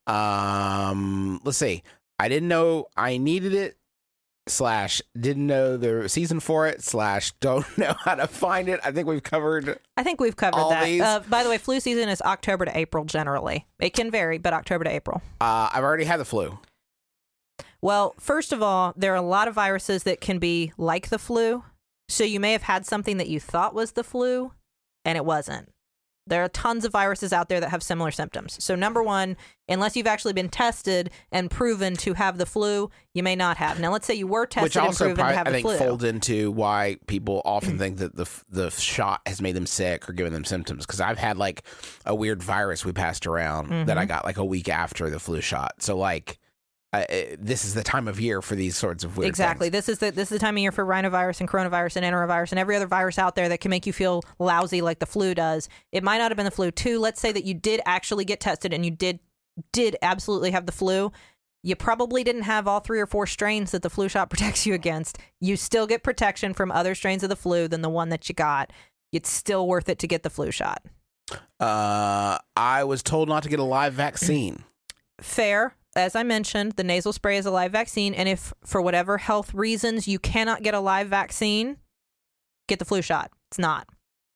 Um, let's see. I didn't know I needed it, slash didn't know the season for it, slash don't know how to find it. I think we've covered I think we've covered all that. These. Uh, by the way, flu season is October to April generally. It can vary, but October to April. Uh, I've already had the flu. Well, first of all, there are a lot of viruses that can be like the flu. So you may have had something that you thought was the flu, and it wasn't. There are tons of viruses out there that have similar symptoms. So number one, unless you've actually been tested and proven to have the flu, you may not have. Now, let's say you were tested Which also and proven probably, to have I the think flu. folds into why people often think that the the shot has made them sick or given them symptoms. Because I've had like a weird virus we passed around mm-hmm. that I got like a week after the flu shot. So like I, this is the time of year for these sorts of weird exactly. things. This is the this is the time of year for rhinovirus and coronavirus and enterovirus and every other virus out there that can make you feel lousy like the flu does. It might not have been the flu too. Let's say that you did actually get tested and you did did absolutely have the flu. You probably didn't have all three or four strains that the flu shot protects you against. You still get protection from other strains of the flu than the one that you got. It's still worth it to get the flu shot. Uh, I was told not to get a live vaccine. Fair. As I mentioned, the nasal spray is a live vaccine, and if for whatever health reasons you cannot get a live vaccine, get the flu shot. It's not.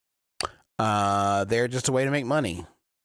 Uh, they're just a way to make money.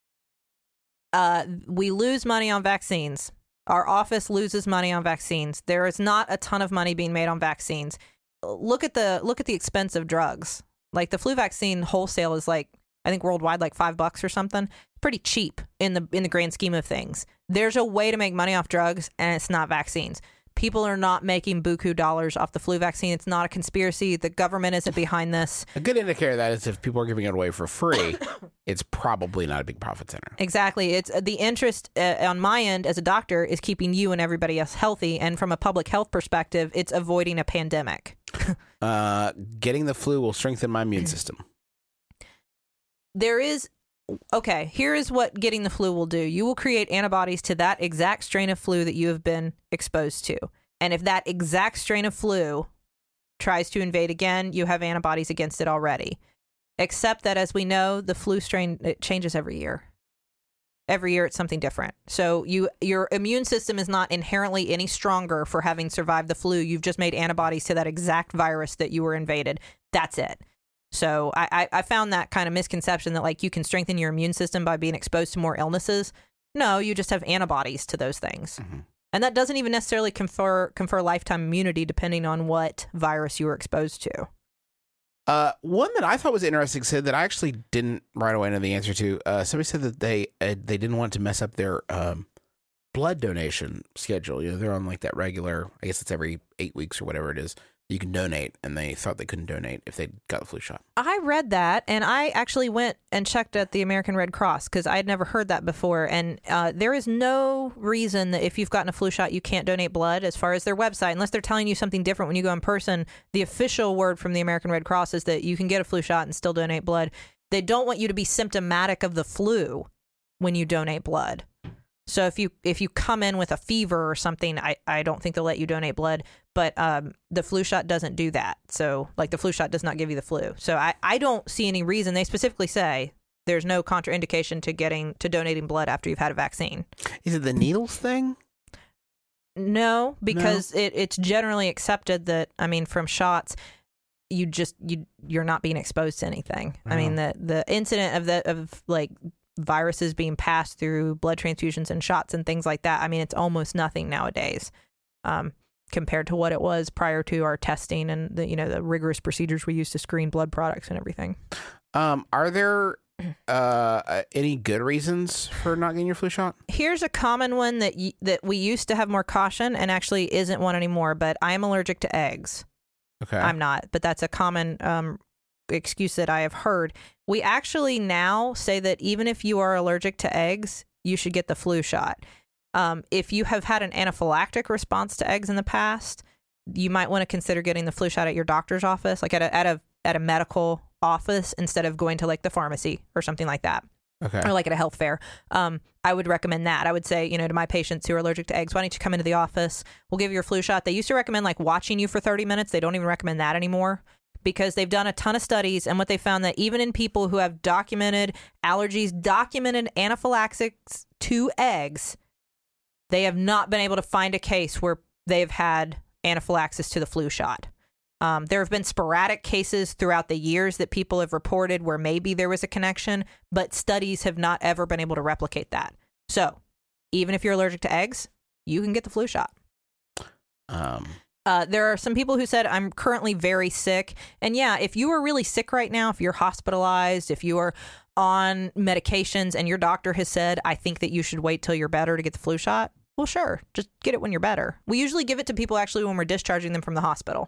Uh, we lose money on vaccines. Our office loses money on vaccines. There is not a ton of money being made on vaccines. Look at the look at the expense of drugs. Like the flu vaccine wholesale is like, I think worldwide like five bucks or something. Pretty cheap in the in the grand scheme of things. There's a way to make money off drugs, and it's not vaccines. People are not making buku dollars off the flu vaccine. It's not a conspiracy. The government isn't behind this. A good indicator of that is if people are giving it away for free, it's probably not a big profit center. Exactly. It's uh, the interest uh, on my end as a doctor is keeping you and everybody else healthy, and from a public health perspective, it's avoiding a pandemic. uh, getting the flu will strengthen my immune system. There is, okay, here is what getting the flu will do. You will create antibodies to that exact strain of flu that you have been exposed to. And if that exact strain of flu tries to invade again, you have antibodies against it already. Except that, as we know, the flu strain, it changes every year. Every year it's something different. So you your immune system is not inherently any stronger for having survived the flu. You've just made antibodies to that exact virus that you were invaded. That's it. So I, I found that kind of misconception that like you can strengthen your immune system by being exposed to more illnesses. No, you just have antibodies to those things. Mm-hmm. And that doesn't even necessarily confer confer lifetime immunity depending on what virus you were exposed to. Uh, one that I thought was interesting said that I actually didn't right away know the answer to. Uh, somebody said that they uh, they didn't want to mess up their um, blood donation schedule. You know, they're on like that regular, I guess it's every eight weeks or whatever it is. You can donate, and they thought they couldn't donate if they got the flu shot. I read that, and I actually went and checked at the American Red Cross because I had never heard that before. And uh, there is no reason that if you've gotten a flu shot, you can't donate blood as far as their website, unless they're telling you something different when you go in person. The official word from the American Red Cross is that you can get a flu shot and still donate blood. They don't want you to be symptomatic of the flu when you donate blood. So if you if you come in with a fever or something, I, I don't think they'll let you donate blood. But um, the flu shot doesn't do that. So like the flu shot does not give you the flu. So I, I don't see any reason. They specifically say there's no contraindication to getting to donating blood after you've had a vaccine. Is it the needles thing? No, because no? It, it's generally accepted that, I mean, from shots, you just you you're not being exposed to anything. Oh. I mean, the the incident of the of like viruses being passed through blood transfusions and shots and things like that, I mean, it's almost nothing nowadays um, compared to what it was prior to our testing and the, you know, the rigorous procedures we use to screen blood products and everything. Um, are there uh, any good reasons for not getting your flu shot? Here's a common one that y- that we used to have more caution and actually isn't one anymore, but I am allergic to eggs. Okay. I'm not, but that's a common um, excuse that I have heard. We actually now say that even if you are allergic to eggs, you should get the flu shot. Um, if you have had an anaphylactic response to eggs in the past, you might want to consider getting the flu shot at your doctor's office, like at a at a at a medical office, instead of going to like the pharmacy or something like that. Okay. Or like at a health fair. Um, I would recommend that. I would say, you know, to my patients who are allergic to eggs, why don't you come into the office? We'll give you your flu shot. They used to recommend like watching you for thirty minutes. They don't even recommend that anymore because they've done a ton of studies. And what they found that even in people who have documented allergies, documented anaphylaxis to eggs, they have not been able to find a case where they've had anaphylaxis to the flu shot. Um, there have been sporadic cases throughout the years that people have reported where maybe there was a connection, but studies have not ever been able to replicate that. So even if you're allergic to eggs, you can get the flu shot. Um, uh, there are some people who said, I'm currently very sick. And yeah, if you are really sick right now, if you're hospitalized, if you are on medications and your doctor has said, I think that you should wait till you're better to get the flu shot. Well, sure. Just get it when you're better. We usually give it to people actually when we're discharging them from the hospital.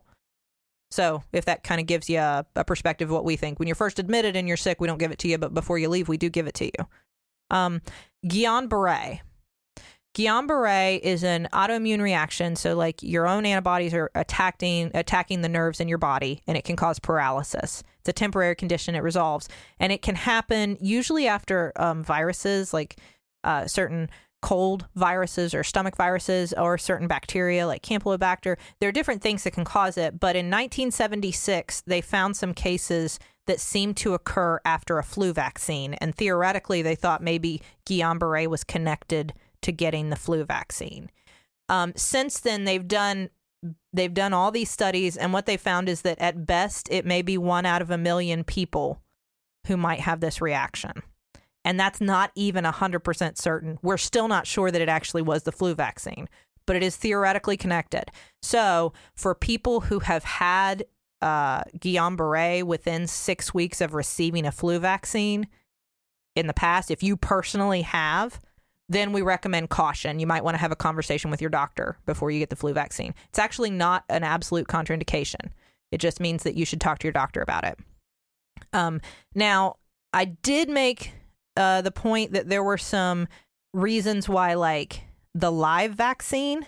So if that kind of gives you a, a perspective of what we think. When you're first admitted and you're sick, we don't give it to you. But before you leave, we do give it to you. Um, Guillain-Barré. Guillain-Barré is an autoimmune reaction. So like your own antibodies are attacking attacking the nerves in your body, and it can cause paralysis. It's a temporary condition. It resolves. And it can happen usually after um, viruses, like uh, certain cold viruses or stomach viruses or certain bacteria like Campylobacter. There are different things that can cause it. But in nineteen seventy-six, they found some cases that seemed to occur after a flu vaccine. And theoretically, they thought maybe Guillain-Barré was connected to getting the flu vaccine. Um, since then, they've done they've done all these studies, and what they found is that at best, it may be one out of a million people who might have this reaction. And that's not even one hundred percent certain. We're still not sure that it actually was the flu vaccine, but it is theoretically connected. So for people who have had uh, Guillain-Barré within six weeks of receiving a flu vaccine in the past, if you personally have, then we recommend caution. You might want to have a conversation with your doctor before you get the flu vaccine. It's actually not an absolute contraindication. It just means that you should talk to your doctor about it. Um, now, I did make uh, the point that there were some reasons why, like the live vaccine,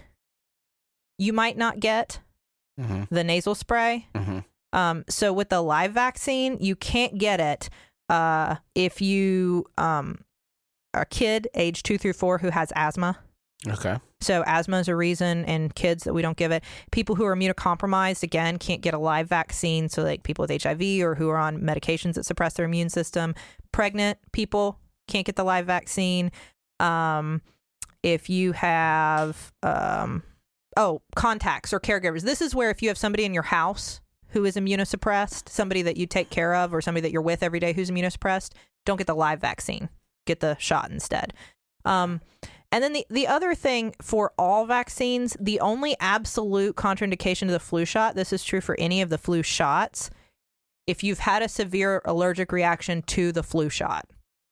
you might not get mm-hmm. the nasal spray. Mm-hmm. Um, so with the live vaccine, you can't get it uh, if you... Um, a kid age two through four who has asthma. Okay. So asthma is a reason in kids that we don't give it. People who are immunocompromised, again, can't get a live vaccine. So like people with H I V or who are on medications that suppress their immune system. Pregnant people can't get the live vaccine. Um, if you have, um, oh, contacts or caregivers. This is where if you have somebody in your house who is immunosuppressed, somebody that you take care of or somebody that you're with every day who's immunosuppressed, don't get the live vaccine. Get the shot instead. Um, and then the, the other thing for all vaccines, the only absolute contraindication to the flu shot, this is true for any of the flu shots, if you've had a severe allergic reaction to the flu shot.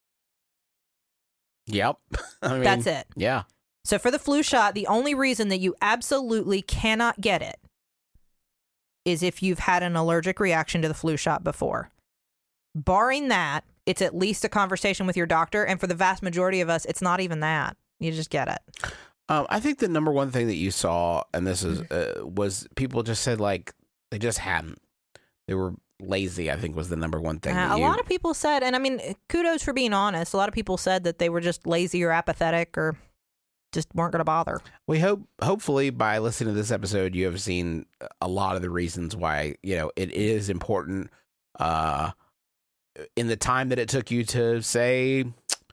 Yep. I mean, that's it. Yeah. So for the flu shot, the only reason that you absolutely cannot get it is if you've had an allergic reaction to the flu shot before. Barring that, it's at least a conversation with your doctor. And for the vast majority of us, it's not even that. You just get it. Um, I think the number one thing that you saw, and this is, uh, was people just said like they just hadn't. They were lazy, I think was the number one thing. Uh, a you... lot of people said, and I mean, kudos for being honest. A lot of people said that they were just lazy or apathetic or just weren't going to bother. We hope, hopefully, by listening to this episode, you have seen a lot of the reasons why, you know, it is important uh, in the time that it took you to, say,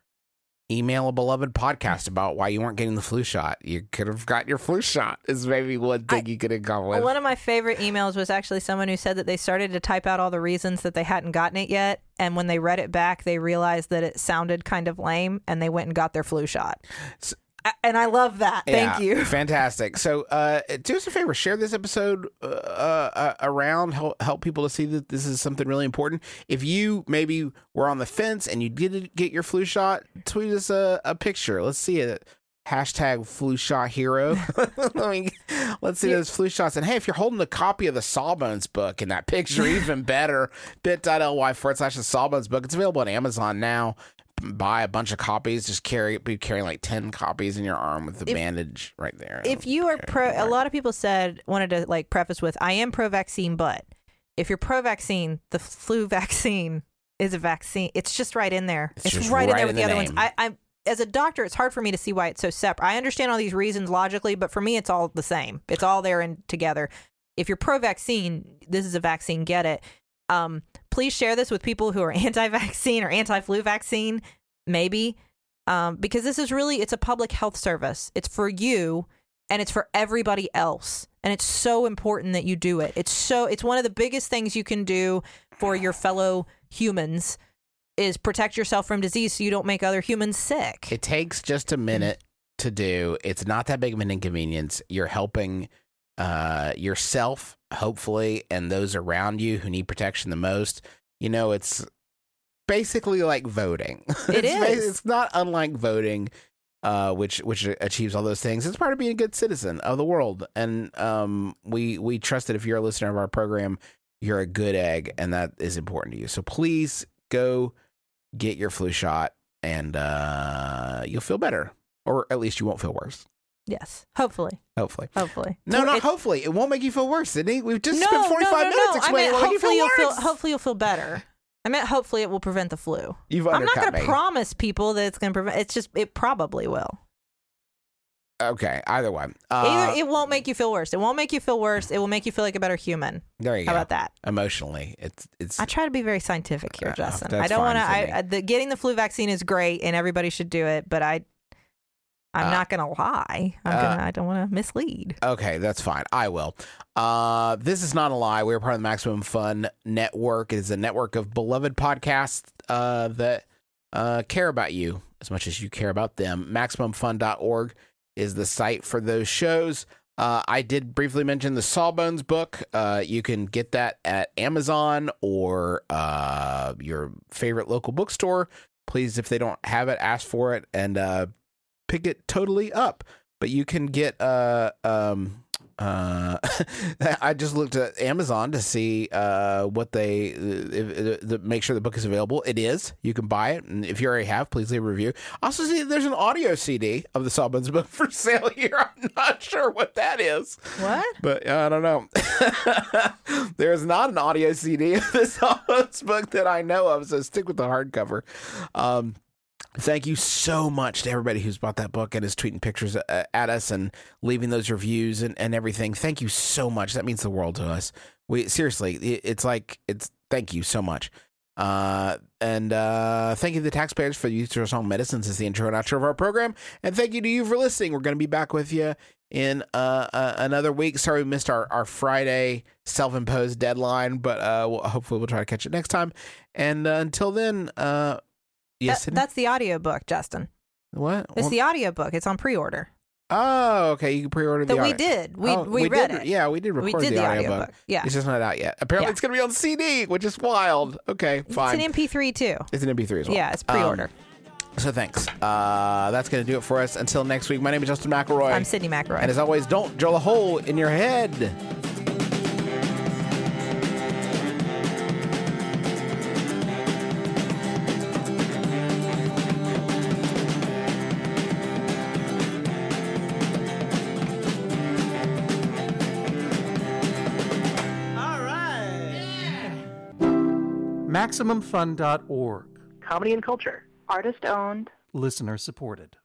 email a beloved podcast about why you weren't getting the flu shot. You could have got your flu shot is maybe one thing I, you could have gone with. One of my favorite emails was actually someone who said that they started to type out all the reasons that they hadn't gotten it yet. And when they read it back, they realized that it sounded kind of lame and they went and got their flu shot. So, and I love that. Yeah, Thank you. Fantastic. So uh, do us a favor, share this episode uh, uh, around, help, help people to see that this is something really important. If you maybe were on the fence and you didn't get your flu shot, tweet us a, a picture. Let's see it. Hashtag flu shot hero. I mean, let's see those flu shots. And hey, if you're holding a copy of the Sawbones book in that picture, even better, bit.ly forward slash the Sawbones book. It's available on Amazon now. Buy a bunch of copies. Just carry, be carrying like ten copies in your arm with the if, bandage right there. If you are pro, a lot of people said, wanted to like preface with, I am pro-vaccine, but if you're pro-vaccine, the flu vaccine is a vaccine. It's just right in there. It's, it's right right in there in with the the other name. ones. I, I, as a doctor, it's hard for me to see why it's so separate. I understand all these reasons logically, but for me, it's all the same. It's all there and together. If you're pro-vaccine, this is a vaccine. Get it. Um, please share this with people who are anti-vaccine or anti-flu vaccine. Maybe, um, because this is really, it's a public health service. It's for you and it's for everybody else. And it's so important that you do it. It's so, it's one of the biggest things you can do for your fellow humans is protect yourself from disease so you don't make other humans sick. It takes just a minute to do. It's not that big of an inconvenience. You're helping uh, yourself, hopefully, and those around you who need protection the most. You know, it's basically like voting. It it's, is. It's not unlike voting, uh, which which achieves all those things. It's part of being a good citizen of the world, and um, we we trust that if you're a listener of our program, you're a good egg, and that is important to you. So please go get your flu shot, and uh, you'll feel better, or at least you won't feel worse. Yes, hopefully. Hopefully. Hopefully. No, not It's, hopefully. It won't make you feel worse, Sydney. We've just no, spent forty-five no, no, minutes no. explaining I meant what make you hopefully feel you'll worse. feel. Hopefully you'll feel better. I meant hopefully it will prevent the flu. You've I'm not undercut going to me. promise people that it's going to prevent. It's just it probably will. Okay, either way. Uh, Either it won't make you feel worse. It won't make you feel worse. It will make you feel like a better human. there you How go. about that? Emotionally, it's it's. I try to be very scientific here, Uh, Justin. that's I don't fine, want to. Sydney. I, I the, getting the flu vaccine is great, and everybody should do it. But I, I'm Uh, not going to lie. I'm uh, gonna. I don't want to mislead. Okay, that's fine. I will. Uh, this is not a lie. We're part of the Maximum Fun Network. It is a network of beloved podcasts uh, that uh, care about you as much as you care about them. maximum fun dot org is the site for those shows. Uh, I did briefly mention the Sawbones book. Uh, you can get that at Amazon or uh, your favorite local bookstore. Please, if they don't have it, ask for it and uh, pick it totally up. But you can get uh um uh I just looked at Amazon to see uh what they if, if, make sure the book is available. It is. You can buy it, and if you already have, please leave a review. Also, see there's an audio C D of the Sawbones book for sale here. I'm not sure what that is. What? But uh, I don't know. There is not an audio C D of the Sawbones book that I know of, so stick with the hardcover. Um Thank you so much to everybody who's bought that book and is tweeting pictures uh, at us and leaving those reviews and, and everything. Thank you so much. That means the world to us. We seriously, it, it's like, it's thank you so much. Uh, and uh, thank you to the taxpayers for the use of our song Medicines as the intro and outro of our program. And thank you to you for listening. We're going to be back with you in uh, uh, another week. Sorry we missed our, our Friday self-imposed deadline, but uh, we'll, hopefully we'll try to catch it next time. And uh, until then, uh, yes, That, that's the audio book, Justin. what? It's Well, the audio book. It's on pre-order. oh, okay. You can pre-order the That we audio. did. We Oh, we, read did, it. Yeah, we did we record did the, the audio audio book. book. Yeah. It's just not out yet. Apparently, Yeah. it's going to be on C D, which is wild. Okay, fine. It's an M P three too. It's an M P three as well. Yeah, it's pre-order. Um, so thanks. Uh, that's going to do it for us. Until next week, my name is Justin McElroy. I'm Sydney McElroy. And as always, don't drill a hole in your head. All right. Maximum Fun dot org. Comedy and culture. Artist owned. Listener supported.